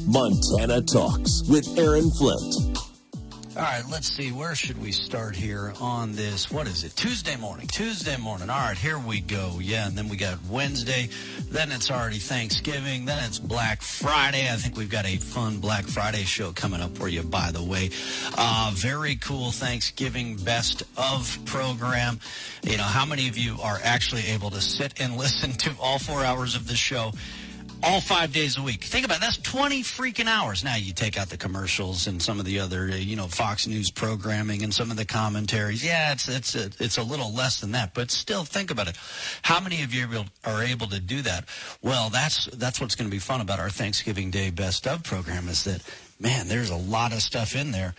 Montana Talks with Aaron Flint. All right, let's see. Where should we start here on this? What is it? Tuesday morning. All right, here we go. Yeah, and then we got Wednesday. Then it's already Thanksgiving. Then it's Black Friday. I think we've got a fun Black Friday show coming up for you, by the way. Very cool Thanksgiving best of program. You know, how many of you are actually able to sit and listen to all 4 hours of the show all 5 days a week? Think about it. That's 20 freaking hours. Now you take out the commercials and some of the other, Fox News programming and some of the commentaries. Yeah, it's a little less than that, but still think about it. How many of you are able to do that? Well, that's what's going to be fun about our Thanksgiving Day Best of program is that, man, there's a lot of stuff in there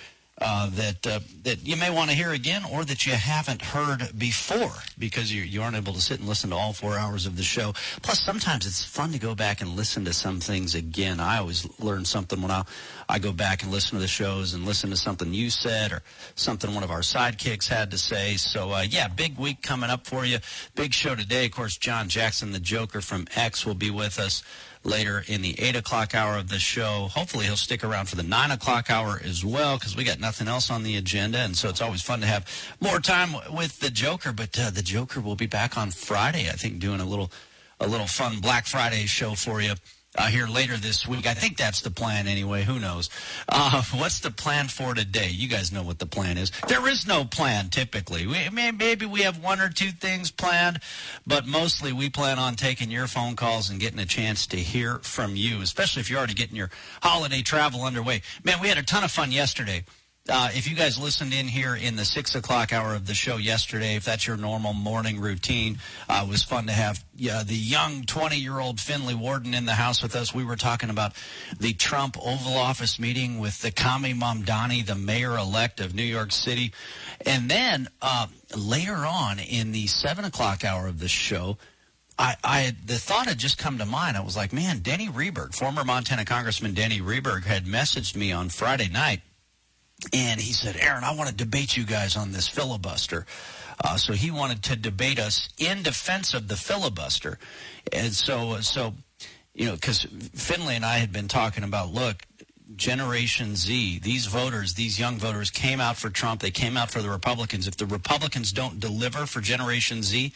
that you may want to hear again or that you haven't heard before because you aren't able to sit and listen to all 4 hours of the show. Plus, sometimes it's fun to go back and listen to some things again. I always learn something when I go back and listen to the shows and listen to something you said or something one of our sidekicks had to say. So, big week coming up for you. Big show today. Of course, John Jackson, the Joker from X, will be with us later in the 8 o'clock hour of the show. Hopefully he'll stick around for the 9 o'clock hour as well because we got nothing else on the agenda, and so it's always fun to have more time with the Joker. But the Joker will be back on Friday, I think, doing a little fun Black Friday show for you here later this week. I think that's the plan anyway. Who knows? What's the plan for today? You guys know what the plan is. There is no plan typically. Maybe we have one or two things planned, but mostly we plan on taking your phone calls and getting a chance to hear from you, especially if you're already getting your holiday travel underway. Man, we had a ton of fun yesterday. If you guys listened in here in the 6 o'clock hour of the show yesterday, if that's your normal morning routine, it was fun to have the young 20-year-old Finley Warden in the house with us. We were talking about the Trump Oval Office meeting with the Kami Mamdani, the mayor-elect of New York City. And then later on in the 7 o'clock hour of the show, the thought had just come to mind. I was like, man, Denny Rehberg, former Montana Congressman Denny Rehberg, had messaged me on Friday night. And he said, Aaron, I want to debate you guys on this filibuster. So he wanted to debate us in defense of the filibuster. And so because Finley and I had been talking about, look, Generation Z, these voters, these young voters came out for Trump. They came out for the Republicans. If the Republicans don't deliver for Generation Z,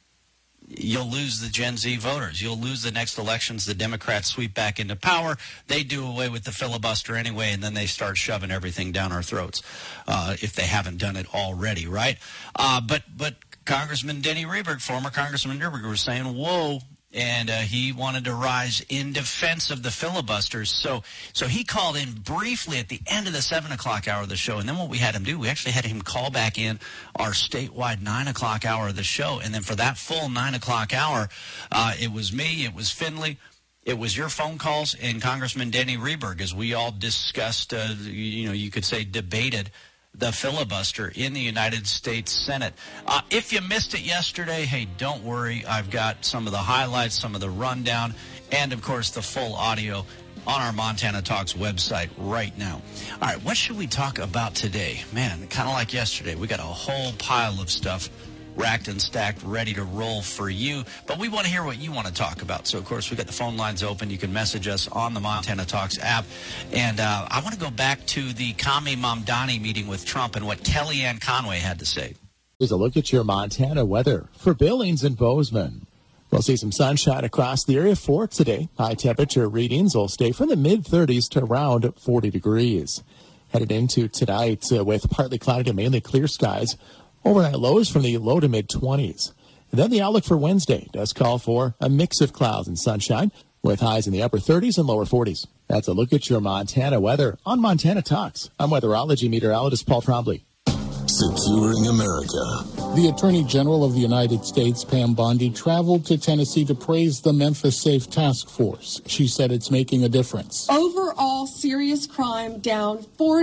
you'll lose the Gen Z voters. You'll lose the next elections. The Democrats sweep back into power. They do away with the filibuster anyway, and then they start shoving everything down our throats if they haven't done it already, right? But Congressman Denny Rehberg, former Congressman Rehberg, was saying, whoa, and he wanted to rise in defense of the filibusters. So he called in briefly at the end of the 7 o'clock hour of the show, and then what we had him do, we actually had him call back in our statewide 9 o'clock hour of the show, and then for that full 9 o'clock hour, it was me, it was Finley, it was your phone calls, and Congressman Denny Rehberg, as we all discussed, you could say debated the filibuster in the United States Senate. If you missed it yesterday, hey, don't worry. I've got some of the highlights, some of the rundown, and, of course, the full audio on our Montana Talks website right now. All right, what should we talk about today? Man, kind of like yesterday, we got a whole pile of stuff racked and stacked, ready to roll for you. But we want to hear what you want to talk about. So, of course, we got the phone lines open. You can message us on the Montana Talks app. And I want to go back to the Kami Mamdani meeting with Trump and what Kellyanne Conway had to say. Here's a look at your Montana weather for Billings and Bozeman. We'll see some sunshine across the area for today. High temperature readings will stay from the mid-30s to around 40 degrees. Headed into tonight with partly cloudy to mainly clear skies. Overnight lows from the low to mid-20s. And then the outlook for Wednesday does call for a mix of clouds and sunshine with highs in the upper 30s and lower 40s. That's a look at your Montana weather on Montana Talks. I'm weatherology meteorologist Paul Trombley. Securing America. The Attorney General of the United States, Pam Bondi, traveled to Tennessee to praise the Memphis Safe Task Force. She said it's making a difference. Overall serious crime down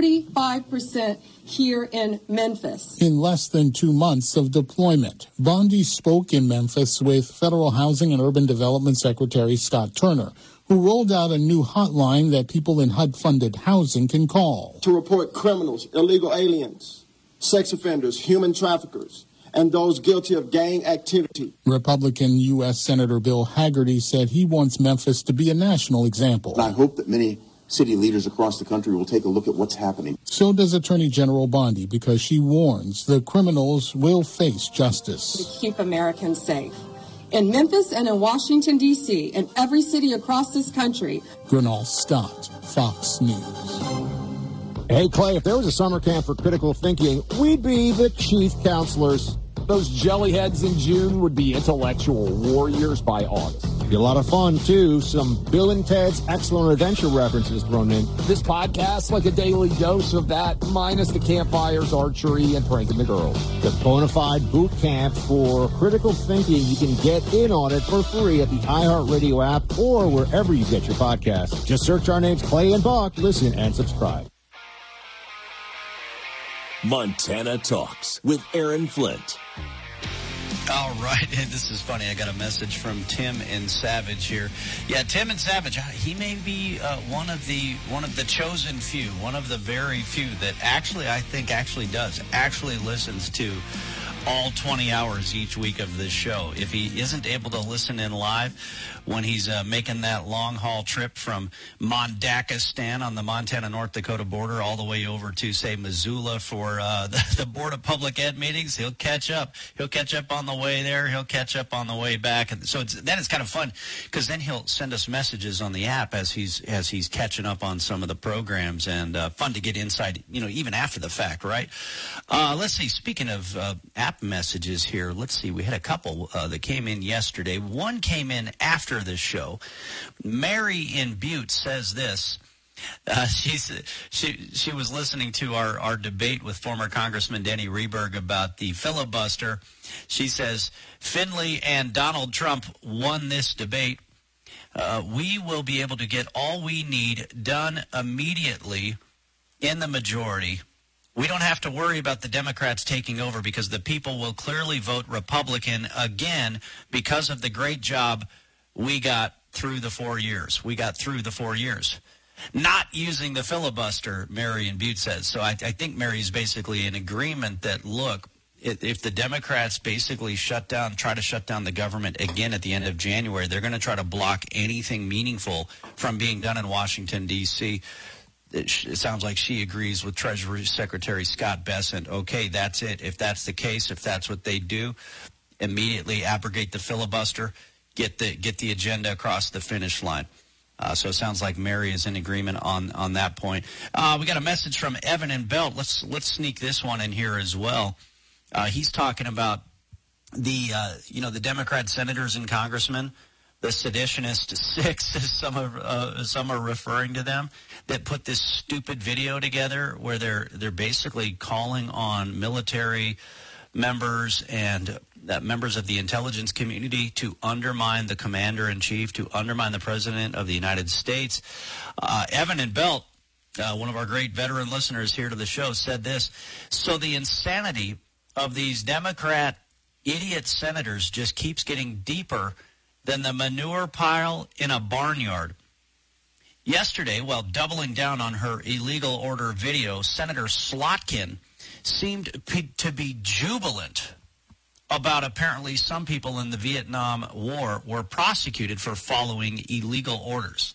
45% here in Memphis. In less than 2 months of deployment, Bondi spoke in Memphis with Federal Housing and Urban Development Secretary Scott Turner, who rolled out a new hotline that people in HUD-funded housing can call. To report criminals, illegal aliens, sex offenders, human traffickers, and those guilty of gang activity. Republican U.S. Senator Bill Hagerty said he wants Memphis to be a national example. I hope that many city leaders across the country will take a look at what's happening. So does Attorney General Bondi, because she warns the criminals will face justice. To keep Americans safe. In Memphis and in Washington, D.C., and every city across this country. Gernal Scott, Fox News. Hey, Clay, if there was a summer camp for critical thinking, we'd be the chief counselors. Those jellyheads in June would be intellectual warriors by August. Be a lot of fun, too. Some Bill and Ted's Excellent Adventure references thrown in. This podcast's like a daily dose of that, minus the campfires, archery, and pranking the girls. The bona fide boot camp for critical thinking. You can get in on it for free at the iHeartRadio app or wherever you get your podcasts. Just search our names, Clay and Buck. Listen and subscribe. Montana Talks with Aaron Flint. All right, this is funny. I got a message from Tim in Savage here. Yeah, Tim in Savage. He may be one of the chosen few, one of the very few that I think listens to all 20 hours each week of this show. If he isn't able to listen in live when he's making that long-haul trip from Mondakistan on the Montana-North Dakota border all the way over to, say, Missoula for the Board of Public Ed meetings, he'll catch up. He'll catch up on the way there. He'll catch up on the way back. And so then it's kind of fun because then he'll send us messages on the app as he's catching up on some of the programs, and fun to get inside, even after the fact, right? Let's see. Speaking of app messages here, let's see. We had a couple that came in yesterday. One came in after the show. Mary in Butte says this. She was listening to our debate with former Congressman Denny Rehberg about the filibuster. She says, Finley and Donald Trump won this debate. We will be able to get all we need done immediately in the majority. We don't have to worry about the Democrats taking over because the people will clearly vote Republican again because of the great job we got through the 4 years. Not using the filibuster, Mary in Butte says. So I think Mary's basically in agreement that, look, if the Democrats basically try to shut down the government again at the end of January, they're going to try to block anything meaningful from being done in Washington, D.C. It sounds like she agrees with Treasury Secretary Scott Bessent. Okay, that's it. If that's the case, if that's what they do, immediately abrogate the filibuster, get the agenda across the finish line. So it sounds like Mary is in agreement on that point. We got a message from Evan in Belt. Let's sneak this one in here as well. He's talking about the Democrat senators and congressmen, the seditionist six, as some are referring to them, that put this stupid video together where they're basically calling on military members and members of the intelligence community to undermine the commander-in-chief, to undermine the president of the United States. Evan in Belt, one of our great veteran listeners here to the show, said this. So the insanity of these Democrat idiot senators just keeps getting deeper than the manure pile in a barnyard. Yesterday, while doubling down on her illegal order video, Senator Slotkin seemed to be jubilant about apparently some people in the Vietnam War were prosecuted for following illegal orders.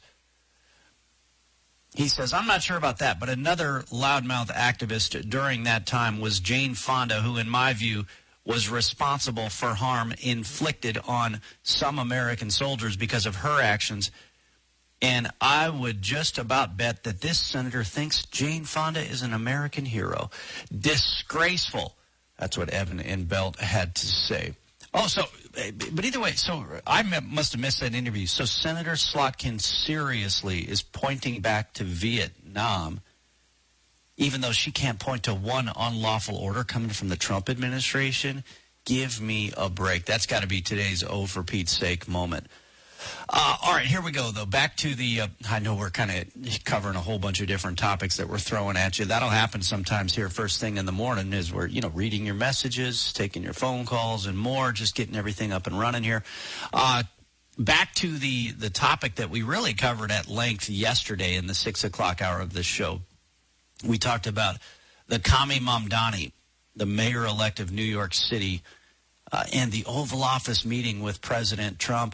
He says, I'm not sure about that, but another loudmouth activist during that time was Jane Fonda, who, in my view, was responsible for harm inflicted on some American soldiers because of her actions. And I would just about bet that this senator thinks Jane Fonda is an American hero. Disgraceful. That's what Evan in Belt had to say. Oh, so, but either way, so I must have missed that interview. So Senator Slotkin seriously is pointing back to Vietnam, even though she can't point to one unlawful order coming from the Trump administration. Give me a break. That's got to be today's oh, for Pete's sake moment. All right, here we go, though. Back to the, I know we're kind of covering a whole bunch of different topics that we're throwing at you. That'll happen sometimes here first thing in the morning as we're, reading your messages, taking your phone calls and more, just getting everything up and running here. Back to the topic that we really covered at length yesterday in the 6 o'clock hour of this show. We talked about the Kami Mamdani, the mayor-elect of New York City, and the Oval Office meeting with President Trump.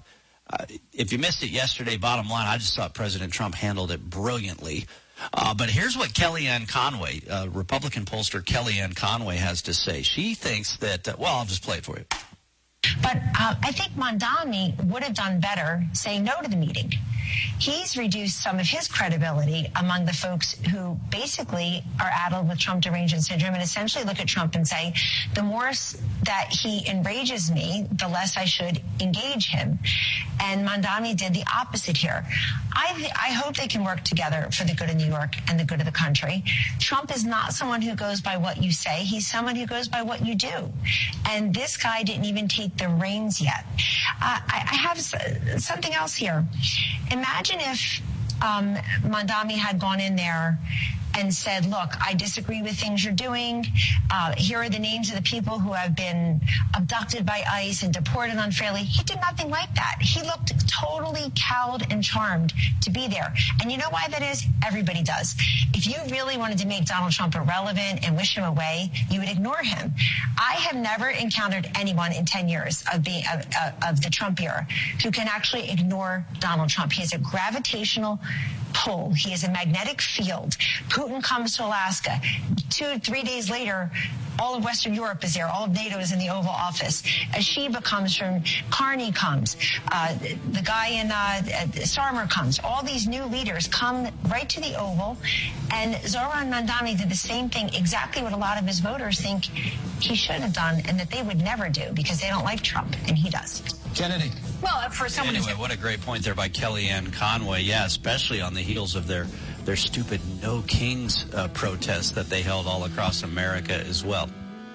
If you missed it yesterday, bottom line, I just thought President Trump handled it brilliantly. But here's what Kellyanne Conway, Republican pollster Kellyanne Conway, has to say. She thinks that, I'll just play it for you. But I think Mamdani would have done better saying no to the meeting. He's reduced some of his credibility among the folks who basically are addled with Trump derangement syndrome and essentially look at Trump and say, the more that he enrages me, the less I should engage him. And Mamdani did the opposite here. I hope they can work together for the good of New York and the good of the country. Trump is not someone who goes by what you say. He's someone who goes by what you do. And this guy didn't even take the reins yet. I have something else here. Imagine if Mamdani had gone in there and said, look, I disagree with things you're doing. Here are the names of the people who have been abducted by ICE and deported unfairly. He did nothing like that. He looked totally cowed and charmed to be there. And you know why that is? Everybody does. If you really wanted to make Donald Trump irrelevant and wish him away, you would ignore him. I have never encountered anyone in 10 years of the Trump era who can actually ignore Donald Trump. He has a gravitational pull. He is a magnetic field. Putin comes to Alaska. 2-3 days later, all of Western Europe is there. All of NATO is in the Oval Office. Sheba comes from, Carney comes. The guy in Starmer comes. All these new leaders come right to the Oval. And Zohran Mamdani did the same thing, exactly what a lot of his voters think he should have done and that they would never do because they don't like Trump, and he does. Kennedy. Well, for someone anyway, what a great point there by Kellyanne Conway. Yeah, especially on the heels of their stupid No Kings protests that they held all across America as well.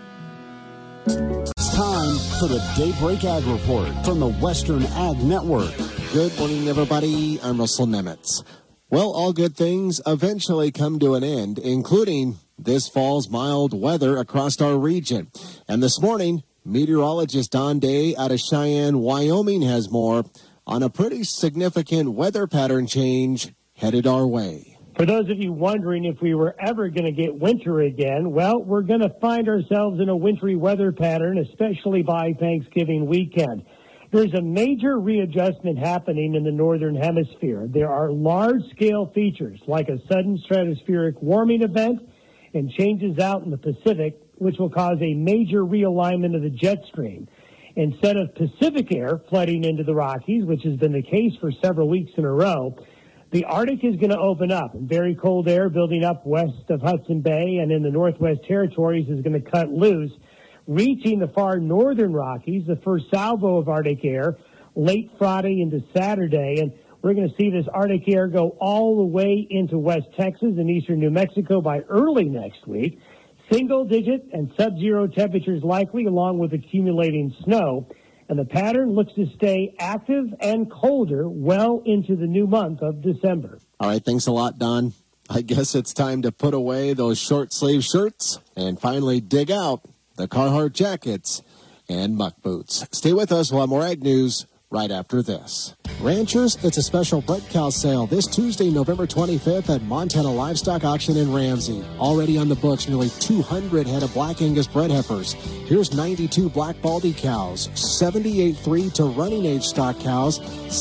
It's time for the Daybreak Ag Report from the Western Ag Network. Good morning, everybody. I'm Russell Nemitz. Well, all good things eventually come to an end, including this fall's mild weather across our region. And this morning, meteorologist Don Day out of Cheyenne, Wyoming, has more on a pretty significant weather pattern change headed our way. For those of you wondering if we were ever going to get winter again, well, we're going to find ourselves in a wintry weather pattern, especially by Thanksgiving weekend. There's a major readjustment happening in the northern hemisphere. There are large-scale features like a sudden stratospheric warming event and changes out in the Pacific, which will cause a major realignment of the jet stream. Instead of Pacific air flooding into the Rockies, which has been the case for several weeks in a row, the Arctic is going to open up, and very cold air building up west of Hudson Bay and in the Northwest Territories is going to cut loose, reaching the far northern Rockies, the first salvo of Arctic air, late Friday into Saturday. And we're going to see this Arctic air go all the way into West Texas and eastern New Mexico by early next week. Single-digit and sub-zero temperatures likely, along with accumulating snow. And the pattern looks to stay active and colder well into the new month of December. All right, thanks a lot, Don. I guess it's time to put away those short-sleeve shirts and finally dig out the Carhartt jackets and muck boots. Stay with us. We'll have more ag news right after this. Ranchers, it's a special bred cow sale this Tuesday, November 25th at Montana Livestock Auction in Ramsey. Already on the books, nearly 200 head of Black Angus bred heifers. Here's 92 Black Baldy cows, 78 3 to running age stock cows,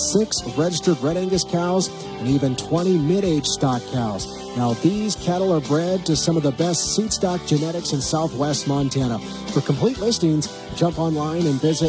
6 registered Red Angus cows, and even 20 mid-age stock cows. Now, these cattle are bred to some of the best seed stock genetics in southwest Montana. For complete listings, jump online and visit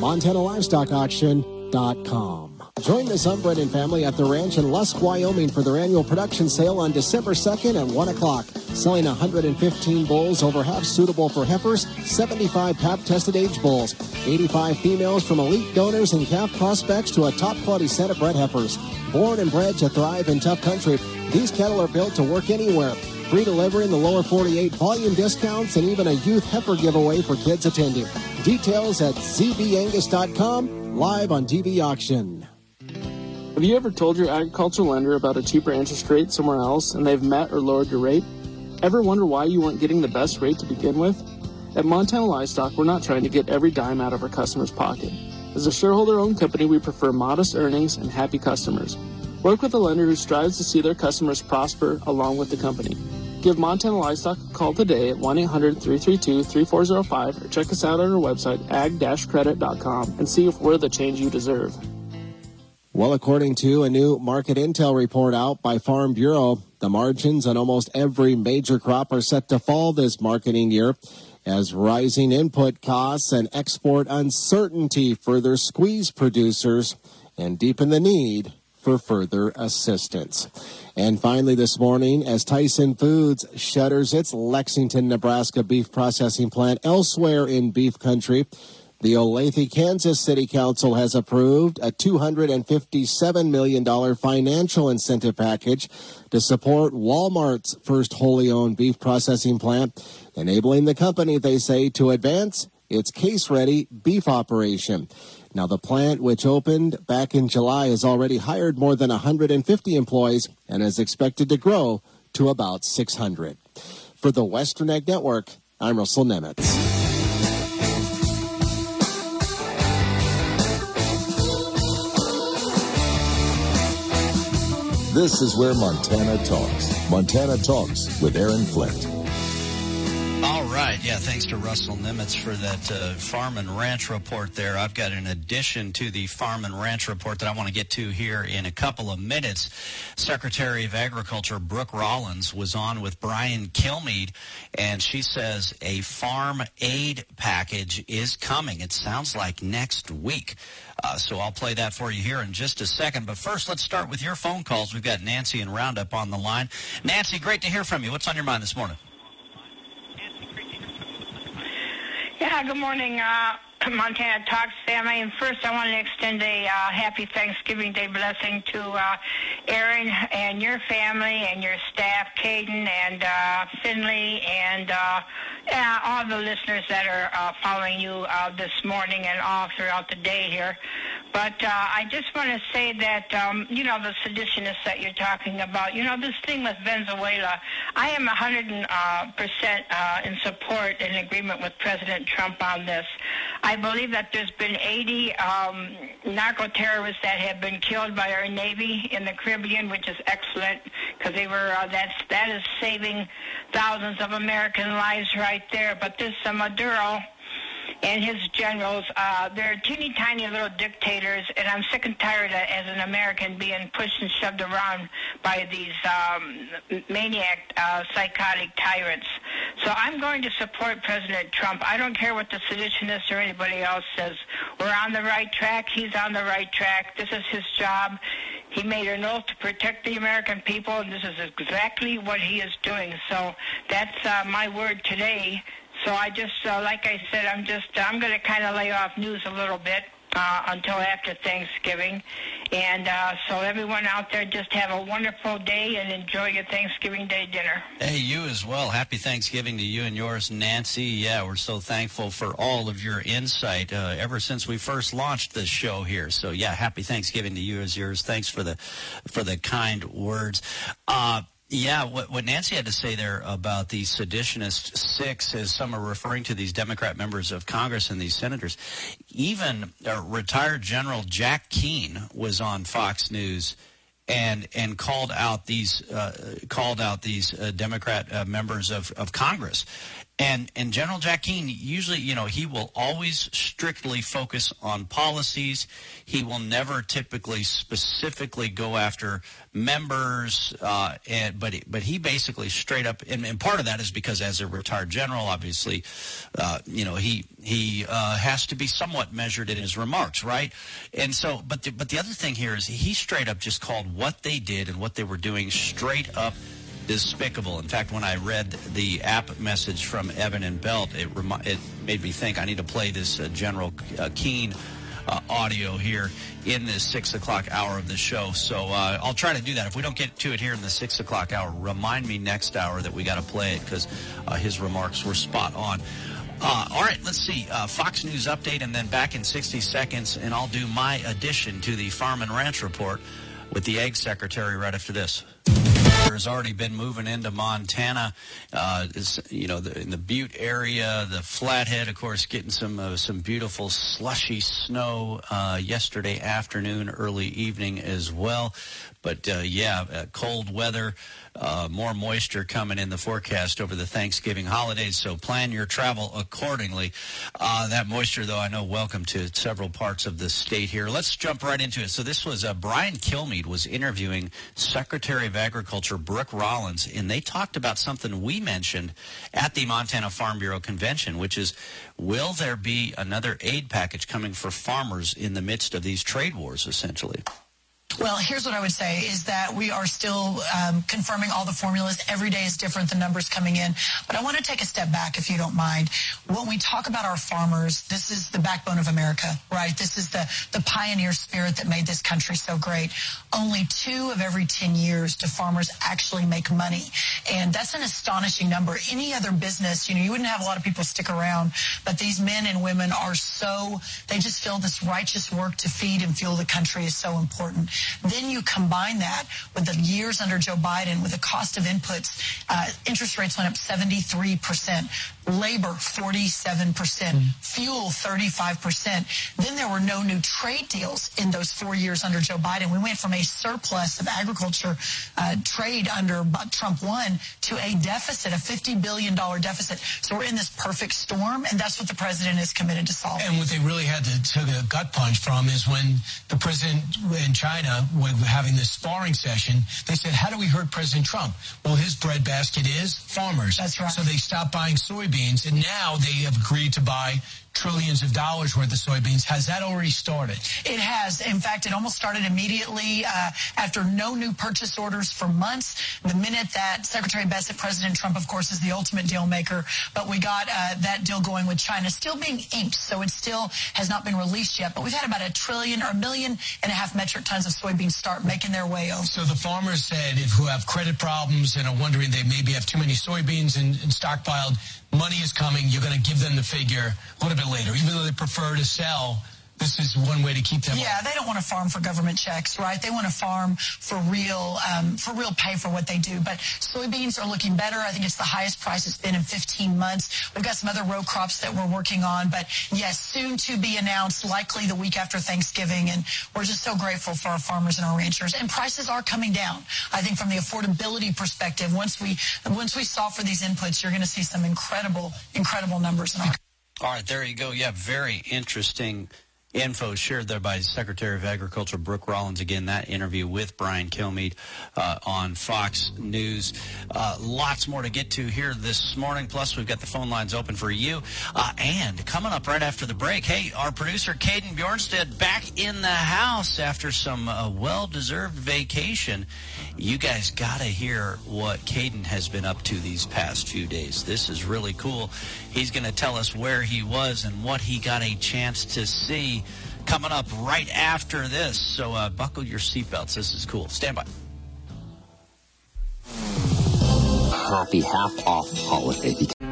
MontanaLivestockAuction.com. Join the Zumbredin family at the ranch in Lusk, Wyoming for their annual production sale on December 2nd at 1 o'clock. Selling 115 bulls, over half suitable for heifers, 75 pap-tested age bulls, 85 females from elite donors and calf prospects to a top-quality set of bred heifers. Born and bred to thrive in tough country, these cattle are built to work anywhere. Free delivery in the lower 48, volume discounts, and even a youth heifer giveaway for kids attending. Details at zbangus.com, live on TV Auction. Have you ever told your agricultural lender about a cheaper interest rate somewhere else and they've met or lowered your rate? Ever wonder why you weren't getting the best rate to begin with? At Montana Livestock, we're not trying to get every dime out of our customer's pocket. As a shareholder-owned company, we prefer modest earnings and happy customers. Work with a lender who strives to see their customers prosper along with the company. Give Montana Livestock a call today at 1-800-332-3405 or check us out on our website, ag-credit.com, and see if we're the change you deserve. Well, according to a new market intel report out by Farm Bureau, the margins on almost every major crop are set to fall this marketing year as rising input costs and export uncertainty further squeeze producers and deepen the need for further assistance. And finally this morning, as Tyson Foods shutters its Lexington, Nebraska beef processing plant elsewhere in beef country, the Olathe, Kansas City Council has approved a $257 million financial incentive package to support Walmart's first wholly owned beef processing plant, enabling the company, they say, to advance its case-ready beef operation. Now, the plant, which opened back in July, has already hired more than 150 employees and is expected to grow to about 600. For the Western Ag Network, I'm Russell Nemitz. This is where Montana talks. Montana Talks with Aaron Flint. All right. Yeah, thanks to Russell Nemitz for that Farm and Ranch report there. I've got an addition to the Farm and Ranch report that I want to get to here in a couple of minutes. Secretary of Agriculture Brooke Rollins was on with Brian Kilmeade, and she says a farm aid package is coming. It sounds like next week. So I'll play that for you here in just a second. But first, let's start with your phone calls. We've got Nancy and Roundup on the line. Nancy, great to hear from you. What's on your mind this morning? Yeah, good morning, Montana Talks family. And first, I want to extend a happy Thanksgiving Day blessing to Aaron and your family and your staff, Caden and Finley, and all the listeners that are following you this morning and all throughout the day here. But I just want to say that, the seditionists that you're talking about, this thing with Venezuela, I am 100% in support and agreement with President Trump on this. I believe that there's been 80 narco-terrorists that have been killed by our Navy in the Caribbean, which is excellent because they were that is saving thousands of American lives right there. But this Maduro and his generals, they're teeny tiny little dictators, and I'm sick and tired as an American being pushed and shoved around by these maniac, psychotic tyrants. So I'm going to support President Trump. I don't care what the seditionists or anybody else says. We're on the right track. He's on the right track. This is his job. He made an oath to protect the American people, and this is exactly what he is doing. So that's my word today. So I just, like I said, I'm going to kind of lay off news a little bit until after Thanksgiving. And so everyone out there, just have a wonderful day and enjoy your Thanksgiving Day dinner. Hey, you as well. Happy Thanksgiving to you and yours, Nancy. Yeah, we're so thankful for all of your insight ever since we first launched this show here. So, yeah, happy Thanksgiving to you as yours. Thanks for the kind words. Yeah, what Nancy had to say there about the seditionist six, as some are referring to these Democrat members of Congress and these senators, even retired General Jack Keane was on Fox News and called out these Democrat members of Congress. And General Jack Keane, usually, he will always strictly focus on policies. He will never typically specifically go after members, but he basically straight up, and part of that is because as a retired general, obviously, he has to be somewhat measured in his remarks, right? And so, but the other thing here is he straight up just called what they did and what they were doing straight up despicable. In fact, when I read the app message from Evan and Belt, it made me think I need to play this General Keane audio here in this 6 o'clock hour of the show. So I'll try to do that. If we don't get to it here in the 6 o'clock hour, remind me next hour that we got to play it because his remarks were spot on. All right, let's see. Fox News update, and then back in 60 seconds, and I'll do my addition to the Farm and Ranch report with the Ag Secretary right after this. weather has already been moving into Montana. In the Butte area, the Flathead, of course, getting some beautiful slushy snow yesterday afternoon, early evening as well. But, cold weather, more moisture coming in the forecast over the Thanksgiving holidays, so plan your travel accordingly. That moisture, though, I know welcome to several parts of the state here. Let's jump right into it. So this was Brian Kilmeade was interviewing Secretary of Agriculture Brooke Rollins, and they talked about something we mentioned at the Montana Farm Bureau Convention, which is, will there be another aid package coming for farmers in the midst of these trade wars, essentially? Well, here's what I would say is that we are still confirming all the formulas. Every day is different, the numbers coming in. But I want to take a step back, if you don't mind. When we talk about our farmers, this is the backbone of America, right? This is the pioneer spirit that made this country so great. Only 2 of every 10 years do farmers actually make money. And that's an astonishing number. Any other business, you wouldn't have a lot of people stick around. But these men and women they just feel this righteous work to feed and fuel the country is so important. Then you combine that with the years under Joe Biden, with the cost of inputs, interest rates went up 73%, labor 47%, fuel 35%. Then there were no new trade deals in those 4 years under Joe Biden. We went from a surplus of agriculture trade under Trump 1 to a deficit, a $50 billion deficit. So we're in this perfect storm, and that's what the president is committed to solve. And what they really had to take a gut punch from is when the president in China were having this sparring session, they said, how do we hurt President Trump? Well, his breadbasket is farmers. That's right. So they stopped buying soybeans, and now they have agreed to buy trillions of dollars worth of soybeans. Has that already started? It has. In fact, it almost started immediately after no new purchase orders for months. The minute that Secretary Bessent, President Trump, of course, is the ultimate deal maker, but we got that deal going with China, still being inked, so it still has not been released yet. But we've had about 1.5 million metric tons of soybeans start making their way over. So the farmers said, who have credit problems and are wondering they maybe have too many soybeans and stockpiled, money is coming, you're going to give them the figure a little bit later. Even though they prefer to sell, this is one way to keep them. Yeah, they don't want to farm for government checks, right? They want to farm for real pay for what they do. But soybeans are looking better. I think it's the highest price it's been in 15 months. We've got some other row crops that we're working on. But yes, soon to be announced, likely the week after Thanksgiving. And we're just so grateful for our farmers and our ranchers. And prices are coming down. I think from the affordability perspective, once we solve for these inputs, you're going to see some incredible numbers in our. All right, there you go. Yeah, very interesting info shared there by Secretary of Agriculture Brooke Rollins. Again, that interview with Brian Kilmeade on Fox News. Lots more to get to here this morning. Plus, we've got the phone lines open for you. And coming up right after the break, hey, our producer, Caden Bjornstead, back in the house after some well-deserved vacation. You guys got to hear what Caden has been up to these past few days. This is really cool. He's going to tell us where he was and what he got a chance to see coming up right after this. So buckle your seatbelts. This is cool. Stand by. Happy half-off holiday.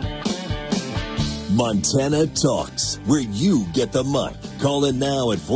Montana Talks, where you get the mic. Call in now at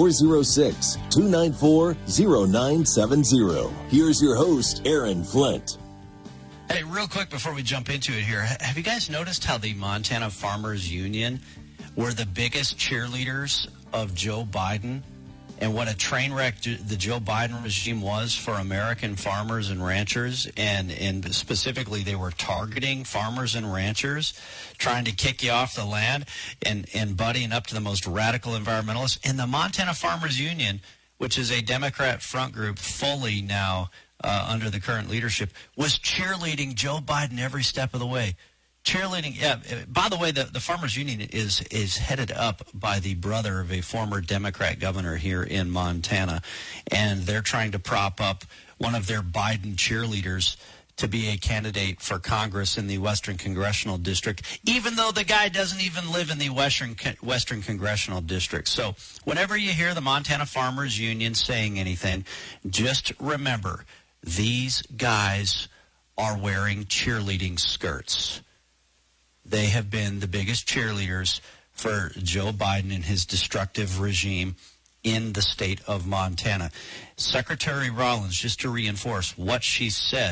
406-294-0970. Here's your host, Aaron Flint. Hey, real quick before we jump into it here, have you guys noticed how the Montana Farmers Union were the biggest cheerleaders of Joe Biden, and what a train wreck the Joe Biden regime was for American farmers and ranchers, and specifically they were targeting farmers and ranchers, trying to kick you off the land and buddying up to the most radical environmentalists. And the Montana Farmers Union, which is a Democrat front group fully now under the current leadership, was cheerleading Joe Biden every step of the way. Cheerleading, yeah. By the way, the Farmers Union is headed up by the brother of a former Democrat governor here in Montana, and they're trying to prop up one of their Biden cheerleaders to be a candidate for Congress in the Western Congressional District, even though the guy doesn't even live in the Western Congressional District. So whenever you hear the Montana Farmers Union saying anything, just remember, these guys are wearing cheerleading skirts. They have been the biggest cheerleaders for Joe Biden and his destructive regime in the state of Montana. Secretary Rollins, just to reinforce what she said,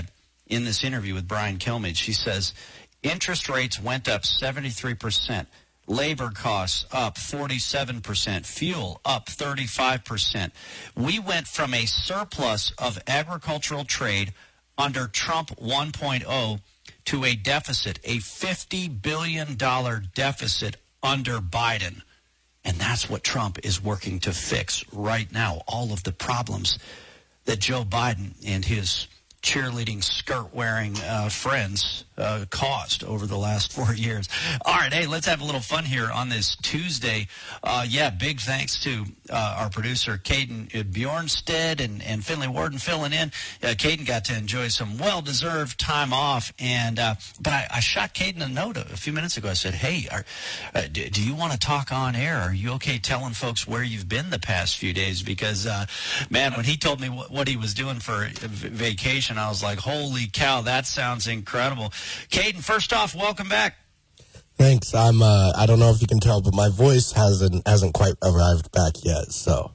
in this interview with Brian Kilmeade. She says, interest rates went up 73%. Labor costs up 47%. Fuel up 35%. We went from a surplus of agricultural trade under Trump 1.0 to a deficit, a $50 billion deficit under Biden. And that's what Trump is working to fix right now. All of the problems that Joe Biden and his cheerleading, skirt-wearing friends caused over the last 4 years. All right, hey, let's have a little fun here on this Tuesday. Big thanks to our producer, Caden Bjornstead and Finley Warden filling in. Caden got to enjoy some well-deserved time off, and but I shot Caden a note a few minutes ago. I said, hey, do you want to talk on air? Are you okay telling folks where you've been the past few days? Because, man, when he told me what he was doing for vacation, I was like, holy cow, that sounds incredible. Caden, first off, welcome back. Thanks. I don't know if you can tell, but my voice hasn't quite arrived back yet, so.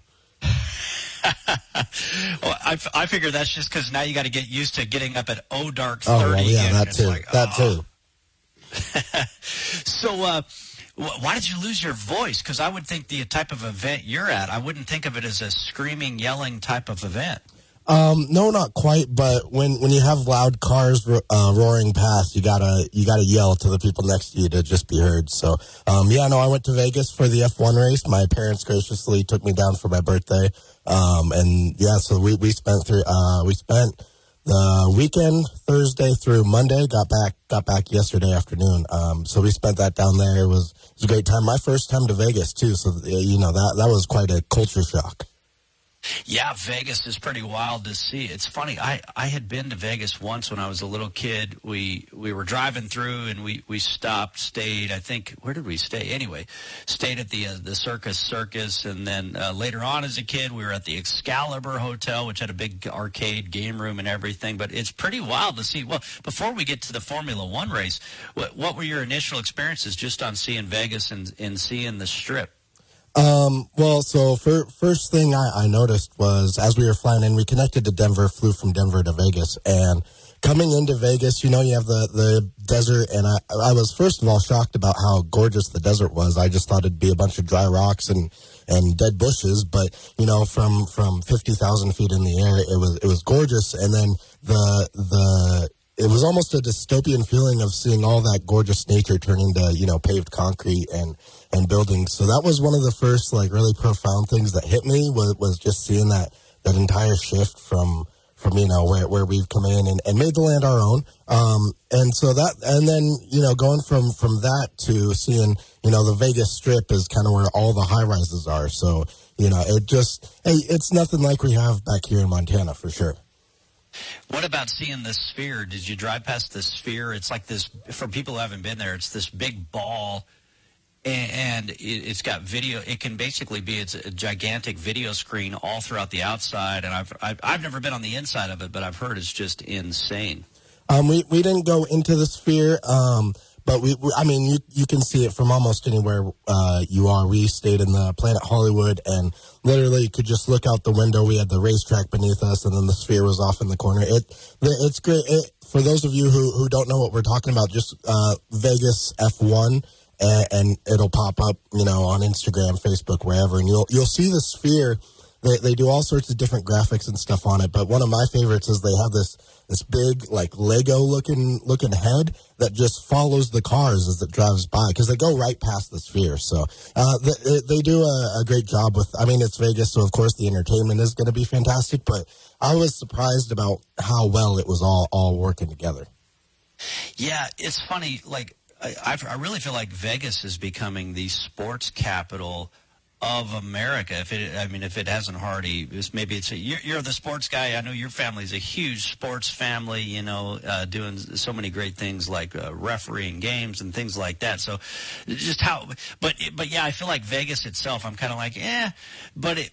Well, I figure that's just because now you got to get used to getting up at dark 30. Oh, well, yeah, that too. That too. So, why did you lose your voice? Because I would think the type of event you're at, I wouldn't think of it as a screaming, yelling type of event. No, not quite. But when you have loud cars roaring past, you gotta yell to the people next to you to just be heard. So, I went to Vegas for the F1 race. My parents graciously took me down for my birthday. So we spent the weekend, Thursday through Monday. Got back yesterday afternoon. So we spent that down there. It was a great time. My first time to Vegas too. So that was quite a culture shock. Yeah, Vegas is pretty wild to see. It's funny. I had been to Vegas once when I was a little kid. We were driving through and we stopped, stayed. I think, where did we stay? Anyway, stayed at the Circus, and then later on as a kid, we were at the Excalibur Hotel, which had a big arcade game room and everything. But it's pretty wild to see. Well, before we get to the Formula One race, what were your initial experiences just on seeing Vegas and seeing the Strip? First thing I noticed was as we were flying in, we connected to Denver, flew from Denver to Vegas, and coming into Vegas, you have the desert, and I was first of all shocked about how gorgeous the desert was. I just thought it'd be a bunch of dry rocks and dead bushes, but from 50,000 feet in the air, it was gorgeous, and then it was almost a dystopian feeling of seeing all that gorgeous nature turn into, paved concrete and buildings. So that was one of the first, really profound things that hit me was just seeing that entire shift from where we've come in and made the land our own. And then going from that to seeing, the Vegas Strip is kind of where all the high rises are. So, it's nothing like we have back here in Montana for sure. What about seeing the Sphere? Did you drive past the Sphere? It's like this, for people who haven't been there, it's this big ball, and it's got video. It can basically be, it's a gigantic video screen all throughout the outside, and I've never been on the inside of it, but I've heard it's just insane. We didn't go into the Sphere, but you can see it from almost anywhere you are. We stayed in the Planet Hollywood and literally could just look out the window. We had the racetrack beneath us, and then the Sphere was off in the corner. It's great. For those of you who don't know what we're talking about, just Vegas F1, and it'll pop up, on Instagram, Facebook, wherever, and you'll see the Sphere. They do all sorts of different graphics and stuff on it, but one of my favorites is they have this big, Lego looking head that just follows the cars as it drives by, because they go right past the Sphere. So they do a great job with, it's Vegas, so of course the entertainment is going to be fantastic, but I was surprised about how well it was all working together. Yeah, it's funny, I really feel like Vegas is becoming the sports capital of America. If it hasn't already, you're the sports guy. I know your family's a huge sports family, doing so many great things like refereeing games and things like that. So just but yeah, I feel like Vegas itself, I'm kind of like, but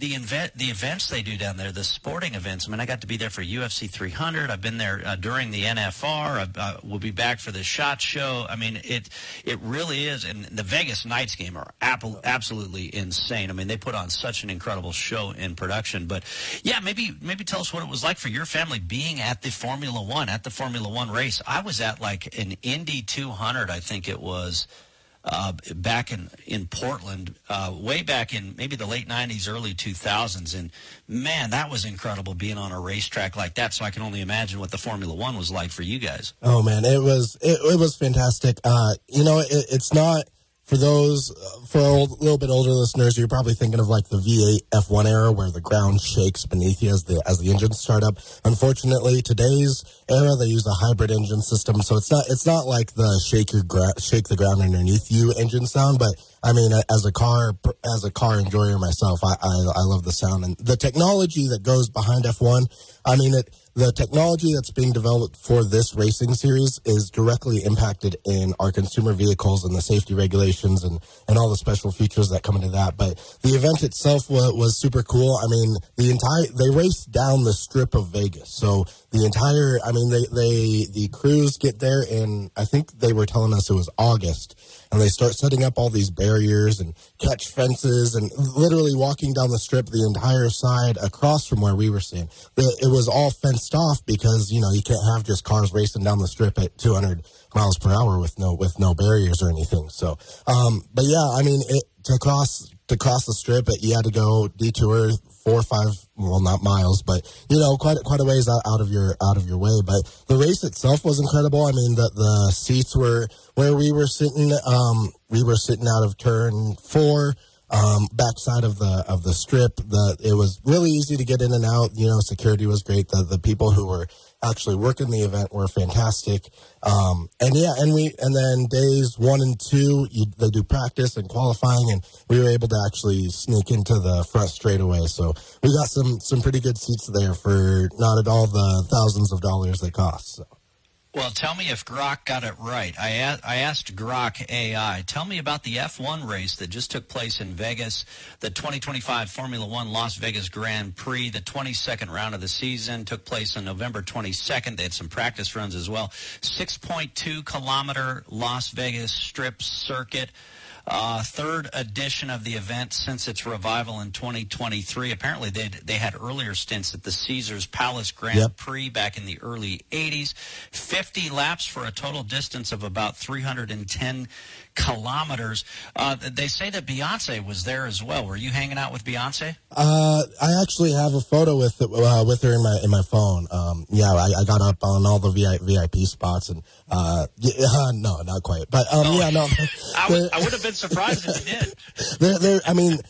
the events they do down there, the sporting events. I mean, I got to be there for UFC 300. I've been there during the NFR. We'll be back for the SHOT Show. I mean, it really is. And the Vegas Knights game are absolutely insane. I mean, they put on such an incredible show in production. But yeah, maybe tell us what it was like for your family being at the Formula One race. I was at like an Indy 200, I think it was. Back in Portland, way back in maybe the late 90s, early 2000s. And, man, that was incredible being on a racetrack like that. So I can only imagine what the Formula One was like for you guys. Oh, man, it was fantastic. It's not – for a little bit older listeners, you're probably thinking of like the V8 F1 era where the ground shakes beneath you as the engines start up. Unfortunately, today's era they use a hybrid engine system, so it's not like the shake the ground underneath you engine sound. But I mean, as a car enjoyer myself, I love the sound and the technology that goes behind F1. I mean, the technology that's being developed for this racing series is directly impacted in our consumer vehicles and the safety regulations and all the special features that come into that. But the event itself was super cool. I mean, they raced down the strip of Vegas. So the crews get there and I think they were telling us it was August. And they start setting up all these barriers and catch fences and literally walking down the strip the entire side across from where we were staying. It was all fenced off because, you can't have just cars racing down the strip at 200 miles per hour with no barriers or anything. So, but yeah, I mean, to cross the strip, you had to go detour 4 or 5, well, not miles, but quite a ways out of your way. But the race itself was incredible. I mean, the seats were where we were sitting. We were sitting out of turn 4, backside of the strip. It was really easy to get in and out. Security was great. The people who were actually working the event were fantastic. And then days 1 and 2, they do practice and qualifying, and we were able to actually sneak into the front straightaway. So we got some pretty good seats there for not at all the thousands of dollars they cost. So. Well, tell me if Grok got it right. I asked Grok AI, tell me about the F1 race that just took place in Vegas, the 2025 Formula One Las Vegas Grand Prix. The 22nd round of the season took place on November 22nd. They had some practice runs as well. 6.2-kilometer Las Vegas Strip circuit. Third edition of the event since its revival in 2023. Apparently, they had earlier stints at the Caesars Palace Grand Prix back in the early 80s. 50 laps for a total distance of about 310 kilometers. They say that Beyonce was there as well. Were you hanging out with Beyonce? I actually have a photo with her in my phone. I got up on all the VIP spots and no, not quite. But no. I would have been surprised if you did. I mean,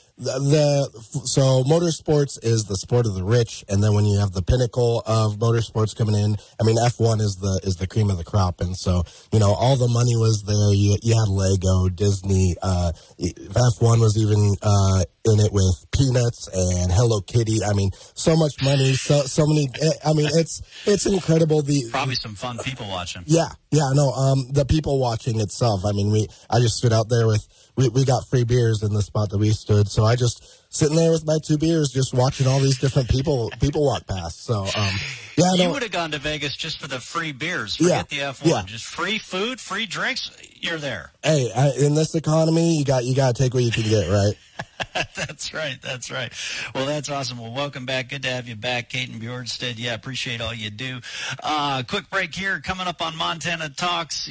so motorsports is the sport of the rich, and then when you have the pinnacle of motorsports coming in, I mean, F1 is the cream of the crop, and so all the money was there. You had Lego, Disney, F1 was even in it with Peanuts and Hello Kitty. I mean, so much money, so many. I mean, it's incredible. Probably some fun people watching. The people watching itself. I mean, I just stood out there with. We got free beers in the spot that we stood, so I just sitting there with my 2 beers, just watching all these different people walk past. So, you would have gone to Vegas just for the free beers. Forget the F1, just free food, free drinks. You're there. Hey, in this economy, you got to take what you can get, right? That's right. Well, that's awesome. Well, welcome back. Good to have you back, Kaiten Bjornstad. Yeah, appreciate all you do. Quick break here coming up on Montana Talks.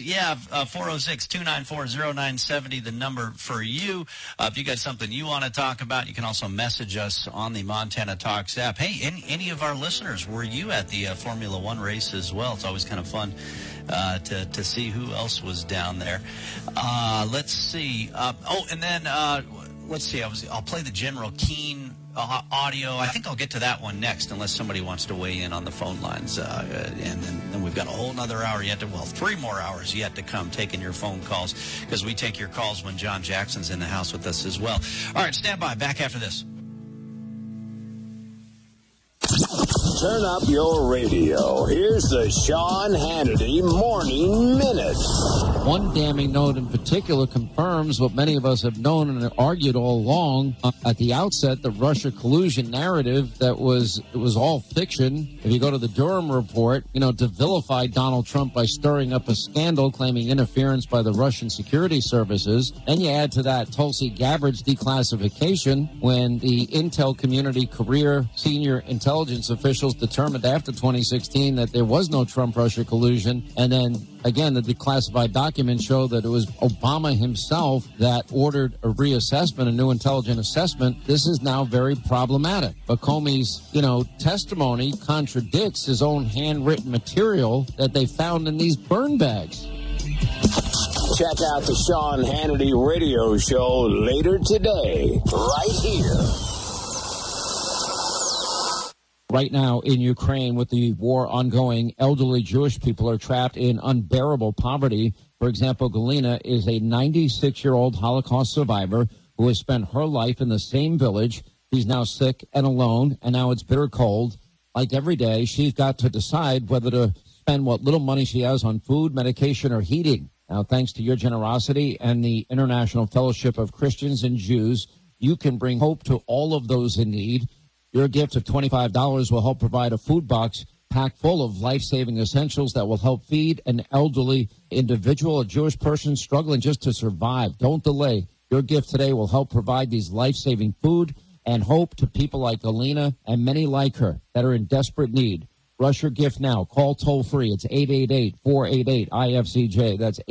406-294-0970, the number for you. If you got something you want to talk about, you can also message us on the Montana Talks app. Hey, any of our listeners, were you at the Formula One race as well? It's always kind of fun to see who else was down there. Let's see. Let's see. I'll play the General Keane audio. I think I'll get to that one next, unless somebody wants to weigh in on the phone lines. And then we've got a whole nother hour yet 3 more hours yet to come taking your phone calls, because we take your calls when John Jackson's in the house with us as well. All right, stand by. Back after this. Turn up your radio. Here's the Sean Hannity Morning Minute. One damning note in particular confirms what many of us have known and argued all along. At the outset, the Russia collusion narrative it was all fiction. If you go to the Durham report, to vilify Donald Trump by stirring up a scandal claiming interference by the Russian security services. Then you add to that Tulsi Gabbard's declassification when the intel community career senior intelligence officials determined after 2016 that there was no Trump-Russia collusion. And then, again, the declassified documents show that it was Obama himself that ordered a reassessment, a new intelligence assessment. This is now very problematic. But Comey's, testimony contradicts his own handwritten material that they found in these burn bags. Check out the Sean Hannity radio show later today, right here. Right now in Ukraine, with the war ongoing, elderly Jewish people are trapped in unbearable poverty. For example, Galina is a 96-year-old Holocaust survivor who has spent her life in the same village. She's now sick and alone, and now it's bitter cold. Like every day, she's got to decide whether to spend what little money she has on food, medication, or heating. Now, thanks to your generosity and the International Fellowship of Christians and Jews, you can bring hope to all of those in need. Your gift of $25 will help provide a food box packed full of life-saving essentials that will help feed an elderly individual, a Jewish person struggling just to survive. Don't delay. Your gift today will help provide these life-saving food and hope to people like Alina and many like her that are in desperate need. Rush your gift now. Call toll-free. It's 888-488-IFCJ. That's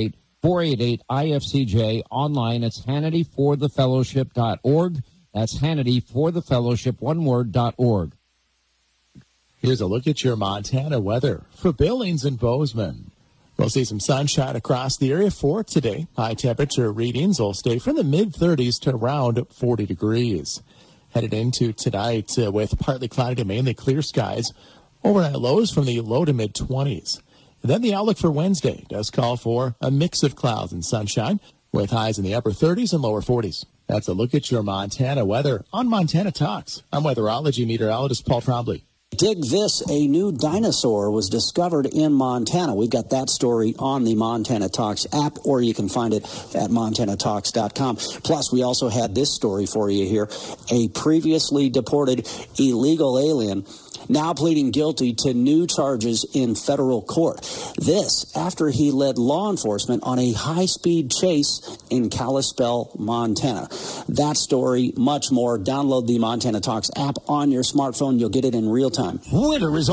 888-488-IFCJ. Online, it's HannityForTheFellowship.org. That's HannityForTheFellowship, one word, .org. Here's a look at your Montana weather for Billings and Bozeman. We'll see some sunshine across the area for today. High temperature readings will stay from the mid-30s to around 40 degrees. Headed into tonight with partly cloudy to mainly clear skies. Overnight lows from the low to mid-20s. And then the outlook for Wednesday does call for a mix of clouds and sunshine with highs in the upper 30s and lower 40s. That's a look at your Montana weather on Montana Talks. I'm weatherology meteorologist Paul Trombley. Dig this, a new dinosaur was discovered in Montana. We've got that story on the Montana Talks app, or you can find it at MontanaTalks.com. Plus, we also had this story for you here. A previously deported illegal alien now pleading guilty to new charges in federal court. This after he led law enforcement on a high-speed chase in Kalispell, Montana. That story, much more. Download the Montana Talks app on your smartphone. You'll get it in real time. Winter is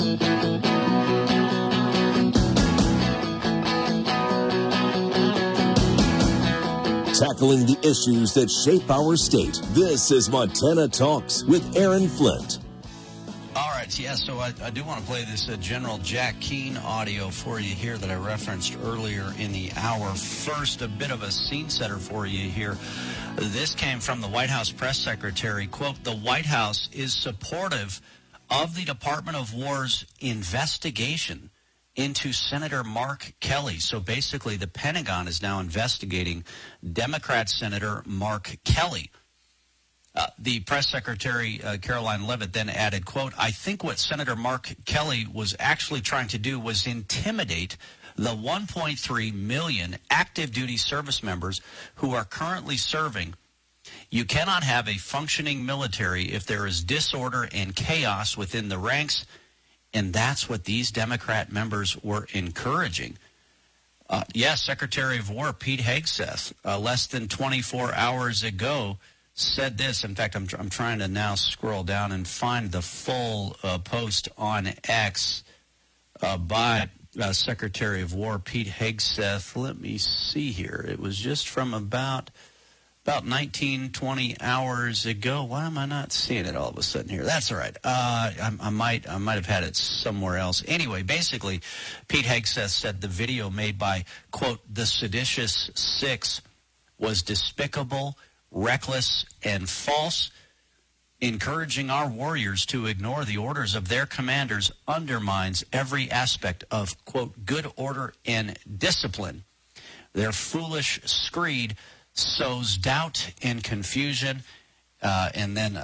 tackling the issues that shape our state. This is Montana Talks with Aaron Flint. All right, yeah, so I do want to play this General Jack Keane audio for you here that I referenced earlier in the hour. First, a bit of a scene setter for you here. This came from the White House press secretary. Quote, the White House is supportive of the Department of War's investigation into Senator Mark Kelly. So basically, the Pentagon is now investigating Democrat Senator Mark Kelly. The press secretary, Caroline Leavitt, then added, quote, I think what Senator Mark Kelly was actually trying to do was intimidate the 1.3 million active duty service members who are currently serving. You cannot have a functioning military if there is disorder and chaos within the ranks, and that's what these Democrat members were encouraging. Yes, Secretary of War Pete Hegseth, less than 24 hours ago, said this. In fact, I'm trying to now scroll down and find the full post on X by Secretary of War Pete Hegseth. Let me see here. It was just from about 19, 20 hours ago. Why am I not seeing it all of a sudden here? That's all right. I might have had it somewhere else. Anyway, basically, Pete Hegseth said the video made by, quote, the seditious six was despicable, reckless, and false. Encouraging our warriors to ignore the orders of their commanders undermines every aspect of, quote, good order and discipline. Their foolish screed sows doubt and confusion And then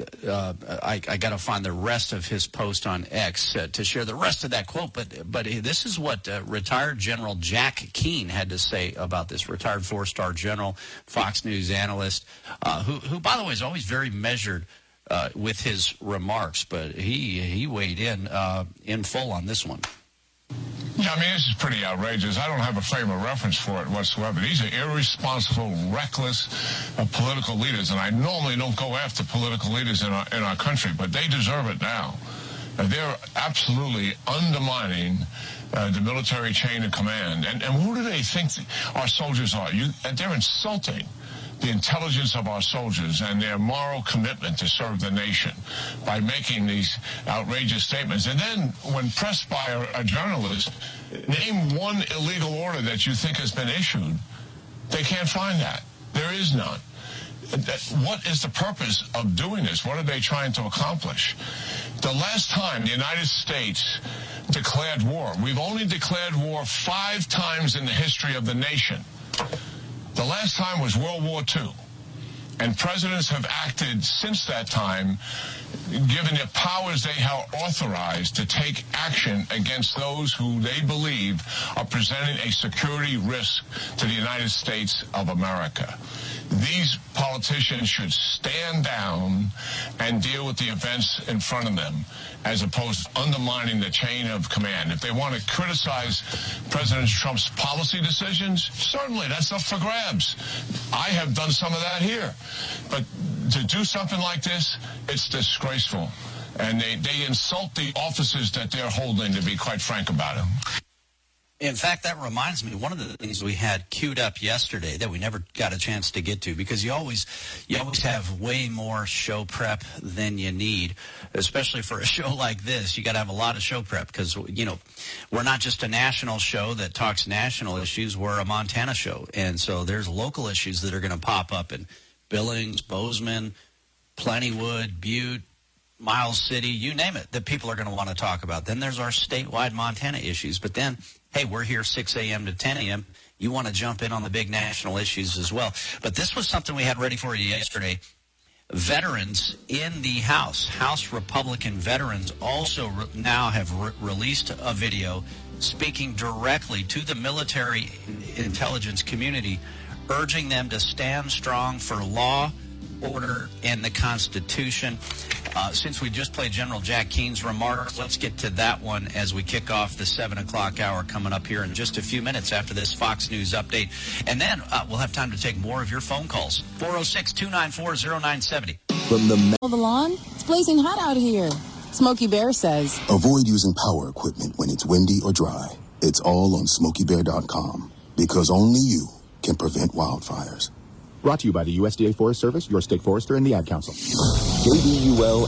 I got to find the rest of his post on X to share the rest of that quote. But this is what retired General Jack Keane had to say about this. Retired 4-star general, Fox News analyst, who, by the way, is always very measured with his remarks. But he weighed in full on this one. Yeah, I mean, this is pretty outrageous. I don't have a frame of reference for it whatsoever. These are irresponsible, reckless political leaders, and I normally don't go after political leaders in our country, but they deserve it now. They're absolutely undermining the military chain of command. And who do they think our soldiers are? They're insulting the intelligence of our soldiers and their moral commitment to serve the nation by making these outrageous statements. And then when pressed by a journalist, name one illegal order that you think has been issued, they can't find that. There is none. What is the purpose of doing this? What are they trying to accomplish? The last time the United States declared war, we've only declared war 5 times in the history of the nation. The last time was World War II, and presidents have acted since that time, given the powers they have authorized to take action against those who they believe are presenting a security risk to the United States of America. These politicians should stand down and deal with the events in front of them, as opposed to undermining the chain of command. If they want to criticize President Trump's policy decisions, certainly, that's up for grabs. I have done some of that here. But to do something like this, it's disgraceful. And they insult the officers that they're holding, to be quite frank about it. In fact, that reminds me, one of the things we had queued up yesterday that we never got a chance to get to, because you always have way more show prep than you need, especially for a show like this. You got to have a lot of show prep because, we're not just a national show that talks national issues. We're a Montana show. And so there's local issues that are going to pop up in Billings, Bozeman, Plentywood, Butte, Miles City, you name it, that people are going to want to talk about. Then there's our statewide Montana issues. But then, hey, we're here 6 a.m. to 10 a.m. You want to jump in on the big national issues as well. But this was something we had ready for you yesterday. Veterans in the House Republican veterans also now have released a video speaking directly to the military intelligence community, urging them to stand strong for law, order, and the Constitution. Since we just played General Jack Keane's remarks, let's get to that one as we kick off the 7 o'clock hour coming up here in just a few minutes after this Fox News update. And then we'll have time to take more of your phone calls. 406-294-0970. From the lawn, it's blazing hot out here. Smokey Bear says, avoid using power equipment when it's windy or dry. It's all on SmokeyBear.com, because only you can prevent wildfires. Brought to you by the USDA Forest Service, your state forester, and the Ad Council. KBUL